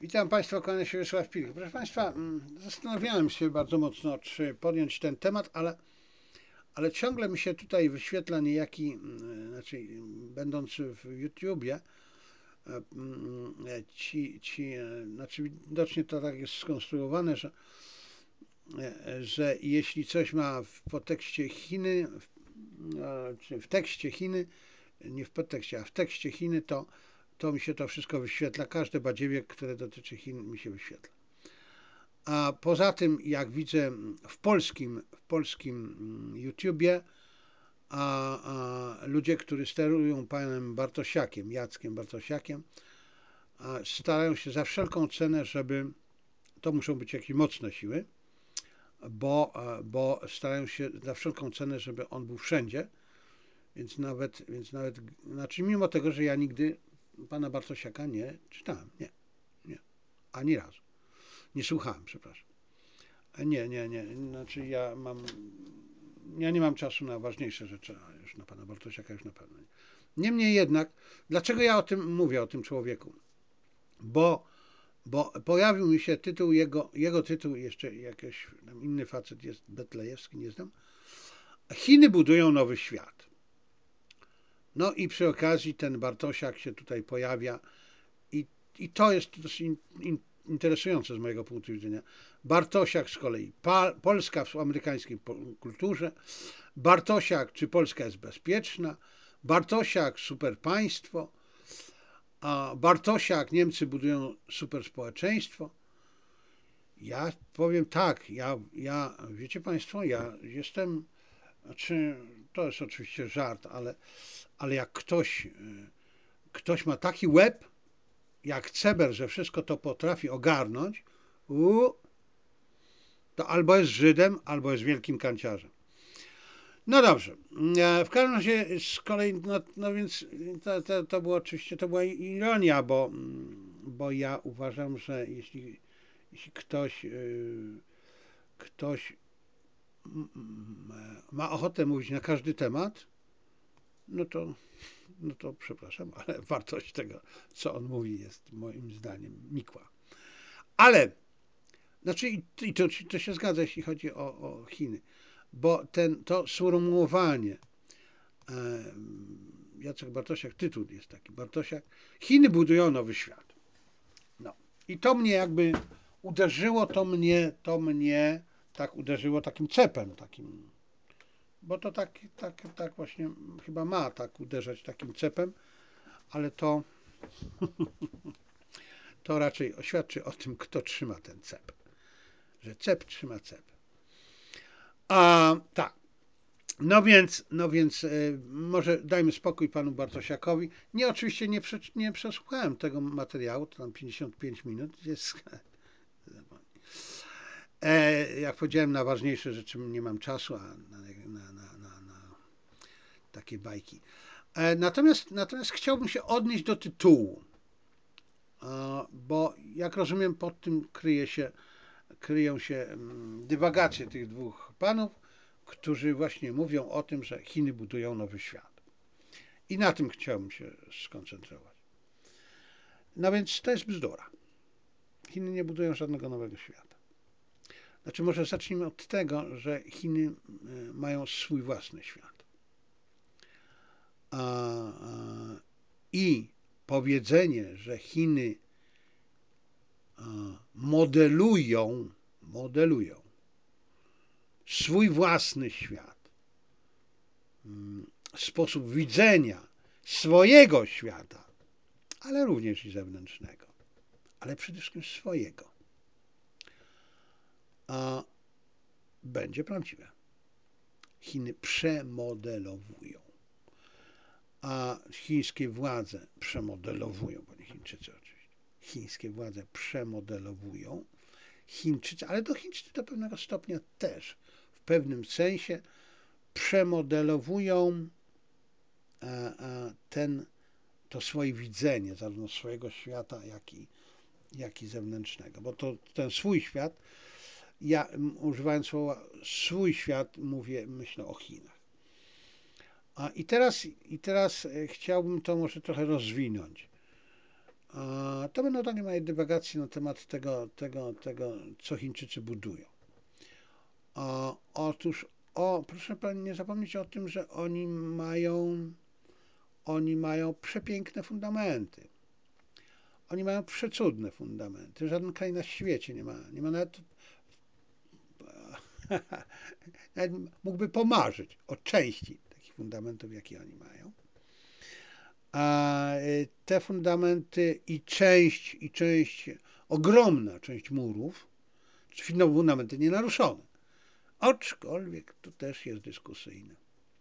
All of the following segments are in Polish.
Witam Państwa, kłania się Wiesław Pilik. Proszę Państwa, zastanawiałem się bardzo mocno, czy podjąć ten temat, ale ciągle mi się tutaj wyświetla niejaki, będąc w YouTubie, znaczy widocznie to tak jest skonstruowane, że jeśli coś ma w podtekście Chiny, czy w tekście Chiny, nie w podtekście, a w tekście Chiny, to mi się to wszystko wyświetla. Każde badziewie, które dotyczy Chin, mi się wyświetla. A poza tym, jak widzę w polskim YouTubie, ludzie, którzy sterują panem Bartosiakiem, Jackiem Bartosiakiem, starają się za wszelką cenę, żeby to muszą być jakieś mocne siły, bo starają się za wszelką cenę, żeby on był wszędzie, więc nawet, znaczy mimo tego, że ja nigdy pana Bartosiaka nie czytałem, nie, ani razu, nie słuchałem, przepraszam. Nie, znaczy ja nie mam czasu na ważniejsze rzeczy, a już na pana Bartosiaka już na pewno nie. Niemniej jednak, dlaczego ja o tym mówię, o tym człowieku? Bo pojawił mi się tytuł, jego tytuł, jeszcze jakiś tam inny facet jest, Betlejewski, nie znam. Chiny budują nowy świat. No i przy okazji ten Bartosiak się tutaj pojawia i to jest dosyć interesujące z mojego punktu widzenia. Bartosiak z kolei, Polska w amerykańskiej kulturze, Bartosiak, czy Polska jest bezpieczna, Bartosiak, super państwo, a Bartosiak, Niemcy budują super społeczeństwo. Ja powiem tak, wiecie Państwo, ja jestem, znaczy, to jest oczywiście żart, ale jak ktoś ma taki łeb, jak Ceber, że wszystko to potrafi ogarnąć, to albo jest Żydem, albo jest wielkim kanciarzem. No dobrze, w każdym razie z kolei, no więc to było oczywiście, to była ironia, bo ja uważam, że jeśli ktoś ma ochotę mówić na każdy temat, no to, no to przepraszam, ale wartość tego, co on mówi, jest moim zdaniem nikła. Ale, znaczy to się zgadza, jeśli chodzi o Chiny, bo to sformułowanie Jacek Bartosiak, tytuł jest taki, Bartosiak, Chiny budują nowy świat. No. I to mnie jakby uderzyło, to mnie tak uderzyło takim cepem, takim, bo to tak właśnie chyba ma tak uderzać takim cepem, ale to raczej oświadczy o tym, kto trzyma ten cep, że cep trzyma cep. A tak. No więc może dajmy spokój panu Bartosiakowi. Nie, oczywiście nie przesłuchałem tego materiału, to tam 55 minut jest. Jak powiedziałem, na ważniejsze rzeczy nie mam czasu, a na takie bajki. Natomiast chciałbym się odnieść do tytułu, bo jak rozumiem, pod tym kryją się dywagacje tych dwóch panów, którzy właśnie mówią o tym, że Chiny budują nowy świat. I na tym chciałbym się skoncentrować. No więc to jest bzdura. Chiny nie budują żadnego nowego świata. Znaczy może zacznijmy od tego, że Chiny mają swój własny świat. I powiedzenie, że Chiny modelują swój własny świat, sposób widzenia swojego świata, ale również i zewnętrznego, ale przede wszystkim swojego, będzie prawdziwe. Chiny przemodelowują, a chińskie władze przemodelowują, bo nie Chińczycy oczywiście, chińskie władze przemodelowują, Chińczycy, ale to Chińczycy do pewnego stopnia też w pewnym sensie przemodelowują to swoje widzenie, zarówno swojego świata, jak i zewnętrznego. Bo ten swój świat, ja używając słowa swój świat, myślę o Chinach. I teraz chciałbym to może trochę rozwinąć. To będą takie moje dywagacje na temat tego, co Chińczycy budują. Otóż, proszę pani, nie zapomnieć o tym, że oni mają przepiękne fundamenty. Oni mają przecudne fundamenty. Żaden kraj na świecie nie ma nawet, nawet mógłby pomarzyć o części takich fundamentów, jakie oni mają. A te fundamenty ogromna część murów, fundamenty nienaruszone. Aczkolwiek to też jest dyskusyjne.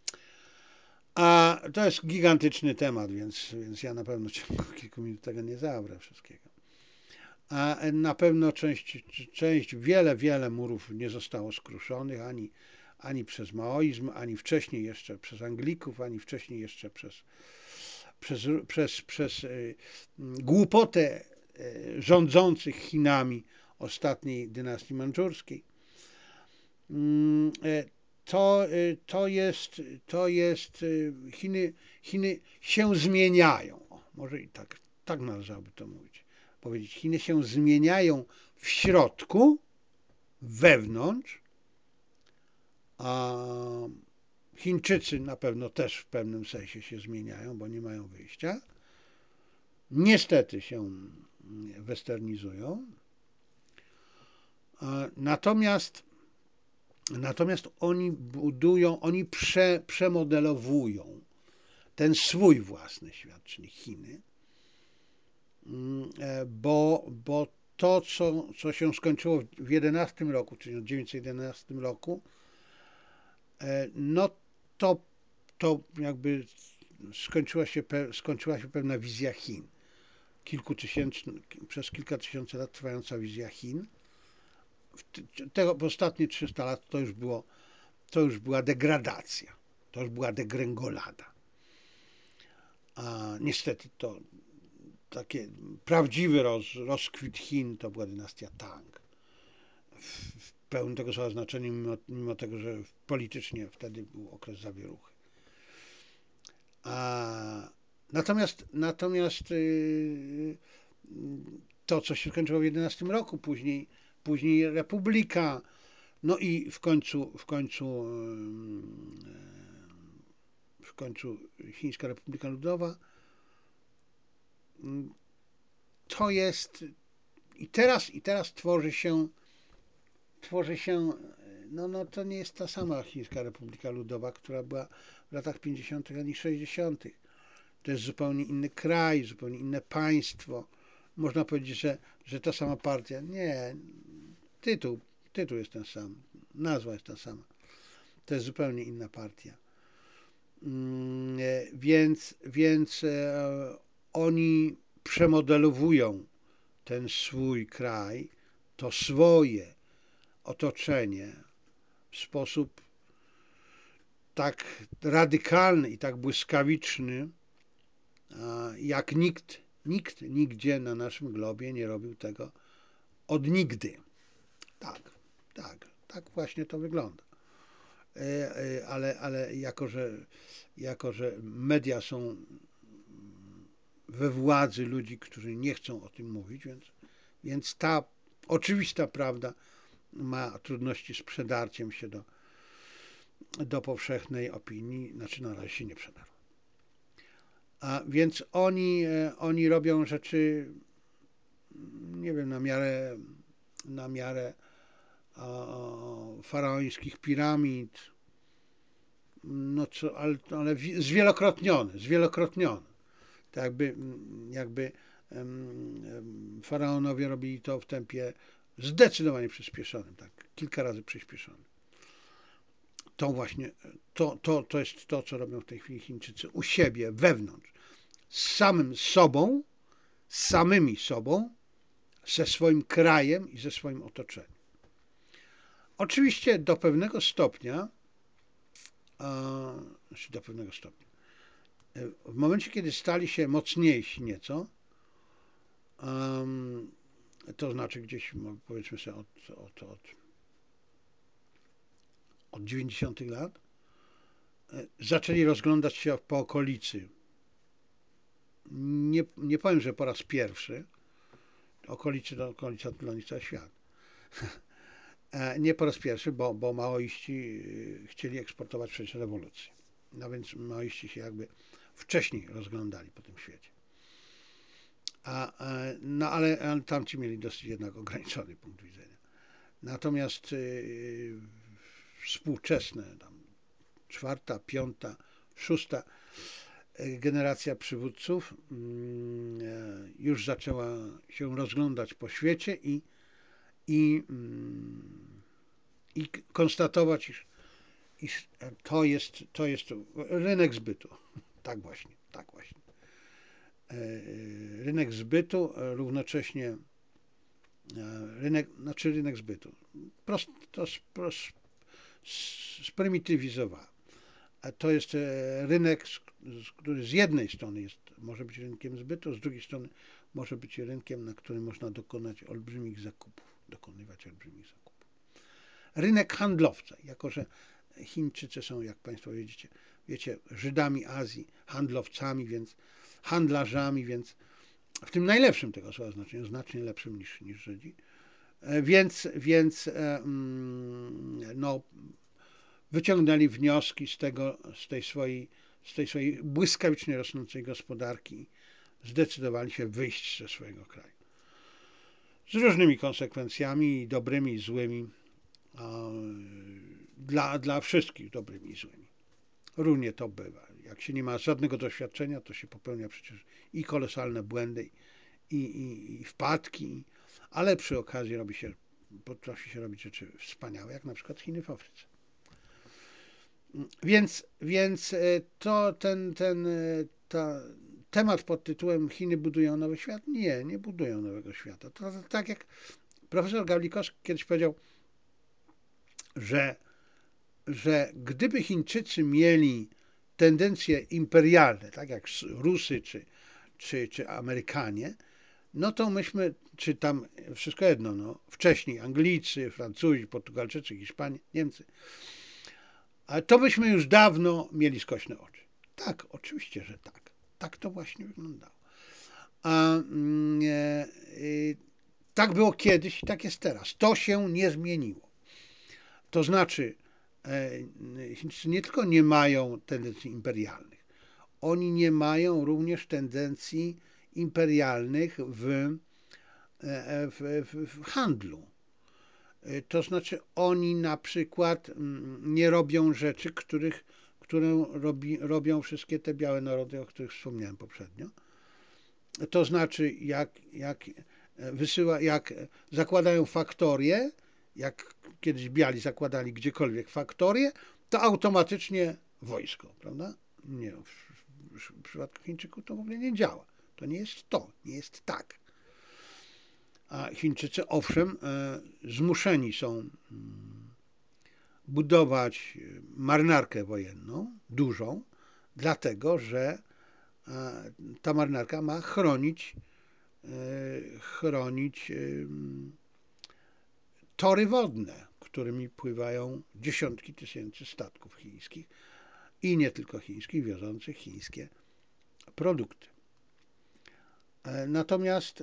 A to jest gigantyczny temat, więc ja na pewno w ciągu kilku minut tego nie zawrę wszystkiego. A na pewno wiele murów nie zostało skruszonych ani przez maoizm, ani wcześniej jeszcze przez Anglików, ani wcześniej jeszcze przez głupotę rządzących Chinami ostatniej dynastii mandżurskiej. To jest Chiny się zmieniają. Może i tak należałoby to powiedzieć. Chiny się zmieniają w środku, wewnątrz, a Chińczycy na pewno też w pewnym sensie się zmieniają, bo nie mają wyjścia. Niestety się westernizują. Natomiast oni budują, oni przemodelowują ten swój własny świat, czyli Chiny, bo to, co się skończyło w 11 roku, czyli w 1911 roku, no to jakby skończyła się pewna wizja Chin. Przez kilka tysięcy lat trwająca wizja Chin. W ostatnie 300 lat to już była degradacja, to już była degrengolada. A niestety to taki prawdziwy rozkwit Chin to była dynastia Tang. W pełnym tego słowa znaczeniu, mimo tego, że politycznie wtedy był okres zawieruchy. Natomiast to, co się skończyło w 11 roku, później Republika, no i w końcu Chińska Republika Ludowa, to jest i teraz tworzy się no to nie jest ta sama Chińska Republika Ludowa, która była w latach 50. ani 60. To jest zupełnie inny kraj, zupełnie inne państwo. Można powiedzieć, że ta sama partia. Nie, tytuł jest ten sam, nazwa jest ta sama. To jest zupełnie inna partia. Więc oni przemodelowują ten swój kraj, to swoje otoczenie w sposób tak radykalny i tak błyskawiczny, jak nikt nigdzie na naszym globie nie robił tego od nigdy. Tak właśnie to wygląda. Ale jako że media są we władzy ludzi, którzy nie chcą o tym mówić, więc ta oczywista prawda ma trudności z przedarciem się do powszechnej opinii, znaczy na razie się nie przedarł. A więc oni robią rzeczy, nie wiem, na miarę faraońskich piramid, no ale zwielokrotnione. Tak jakby faraonowie robili to w tempie zdecydowanie przyspieszonym, tak, kilka razy przyspieszonym. To właśnie, to jest to, co robią w tej chwili Chińczycy u siebie, wewnątrz, samymi sobą, ze swoim krajem i ze swoim otoczeniem. Oczywiście do pewnego stopnia, w momencie, kiedy stali się mocniejsi nieco, to znaczy gdzieś, powiedzmy sobie, od 90 lat, zaczęli rozglądać się po okolicy nie powiem, że po raz pierwszy, okolica dla nich cały świat. Nie po raz pierwszy, bo maoiści chcieli eksportować przecież rewolucję. No więc maoiści się jakby wcześniej rozglądali po tym świecie. No ale tamci mieli dosyć jednak ograniczony punkt widzenia. Natomiast współczesne, tam czwarta, piąta, szósta generacja przywódców już zaczęła się rozglądać po świecie i konstatować, iż to jest rynek zbytu. Tak właśnie, tak właśnie. Rynek zbytu, równocześnie rynek zbytu. Sprymitywizowałem. To jest rynek, który z jednej strony może być rynkiem zbytu, z drugiej strony może być rynkiem, na którym można dokonywać olbrzymich zakupów. Rynek handlowca, jako że Chińczycy są, jak Państwo wiecie, Żydami Azji, handlowcami, więc handlarzami, więc w tym najlepszym tego słowa znaczeniu, znacznie lepszym niż Żydzi. Więc no, wyciągnęli wnioski z tej swojej błyskawicznie rosnącej gospodarki, zdecydowali się wyjść ze swojego kraju. Z różnymi konsekwencjami, dobrymi i złymi, dla wszystkich dobrymi i złymi. Różnie to bywa. Jak się nie ma żadnego doświadczenia, to się popełnia przecież i kolosalne błędy, i wpadki, ale przy okazji potrafi się robić rzeczy wspaniałe, jak na przykład Chiny w Afryce. Więc to temat pod tytułem Chiny budują nowy świat? Nie budują nowego świata. To tak jak profesor Gawlikowski kiedyś powiedział, że gdyby Chińczycy mieli tendencje imperialne, tak jak Rusy czy Amerykanie, no to myśmy, czy tam wszystko jedno, no, wcześniej Anglicy, Francuzi, Portugalczycy, Hiszpanie, Niemcy, to byśmy już dawno mieli skośne oczy. Tak, oczywiście, że tak. Tak to właśnie wyglądało. Tak było kiedyś i tak jest teraz. To się nie zmieniło. To znaczy, Chińczycy nie tylko nie mają tendencji imperialnych, oni nie mają również tendencji imperialnych w handlu. To znaczy, oni na przykład nie robią rzeczy, które robią wszystkie te białe narody, o których wspomniałem poprzednio. To znaczy, jak zakładają faktorie, jak kiedyś biali zakładali gdziekolwiek faktorie, to automatycznie wojsko, prawda? Nie, w przypadku Chińczyków to w ogóle nie działa. To nie jest tak. A Chińczycy, owszem, zmuszeni są budować marynarkę wojenną, dużą, dlatego że ta marynarka ma chronić tory wodne, którymi pływają dziesiątki tysięcy statków chińskich i nie tylko chińskich, wiozących chińskie produkty. Natomiast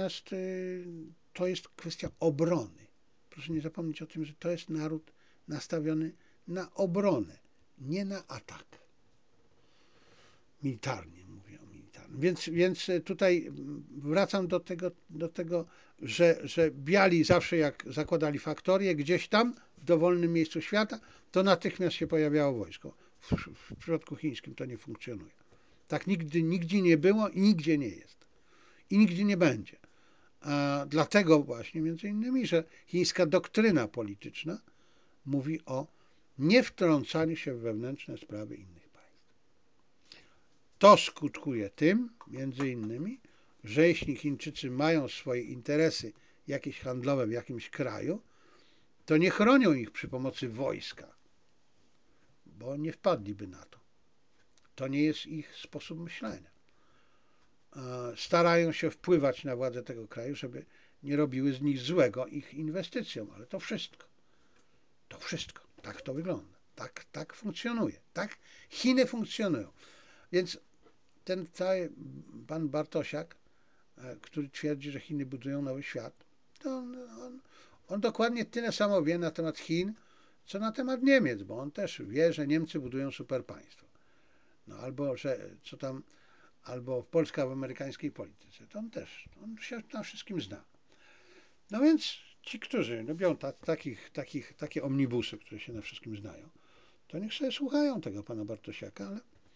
to jest kwestia obrony. Proszę nie zapomnieć o tym, że to jest naród nastawiony na obronę, nie na atak. Militarnie, mówię o militarnym. Więc tutaj wracam do tego, że biali zawsze jak zakładali faktorię gdzieś tam w dowolnym miejscu świata, to natychmiast się pojawiało wojsko. W przypadku chińskim to nie funkcjonuje. Tak nigdzie nie było i nigdzie nie jest. I nigdzie nie będzie. Dlatego właśnie między innymi, że chińska doktryna polityczna mówi o niewtrącaniu się w wewnętrzne sprawy innych państw. To skutkuje tym, między innymi, że jeśli Chińczycy mają swoje interesy jakieś handlowe w jakimś kraju, to nie chronią ich przy pomocy wojska, bo nie wpadliby na to. To nie jest ich sposób myślenia. Starają się wpływać na władze tego kraju, żeby nie robiły z nich złego ich inwestycjom, ale to wszystko. Tak to wygląda. Tak funkcjonuje. Tak Chiny funkcjonują. Więc ten cały pan Bartosiak, który twierdzi, że Chiny budują nowy świat, to on dokładnie tyle samo wie na temat Chin, co na temat Niemiec, bo on też wie, że Niemcy budują superpaństwo. No albo, że co tam, albo Polska w amerykańskiej polityce. To on się na wszystkim zna. No więc ci, którzy lubią takie omnibusy, które się na wszystkim znają, to niech sobie słuchają tego pana Bartosiaka,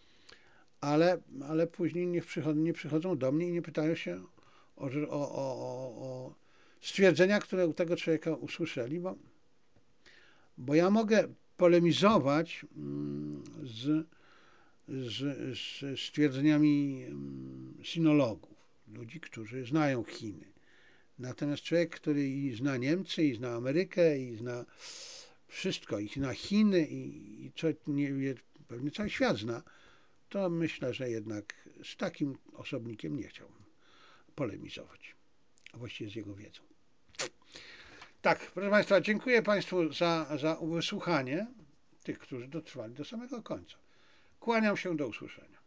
ale później nie przychodzą do mnie i nie pytają się o stwierdzenia, które u tego człowieka usłyszeli, bo ja mogę polemizować z stwierdzeniami sinologów, ludzi, którzy znają Chiny. Natomiast człowiek, który i zna Niemcy, i zna Amerykę, i zna wszystko, i zna Chiny, i co nie wie, pewnie cały świat zna, to myślę, że jednak z takim osobnikiem nie chciałbym polemizować, a właściwie z jego wiedzą. Tak, proszę Państwa, dziękuję Państwu za wysłuchanie tych, którzy dotrwali do samego końca. Kłaniam się, do usłyszenia.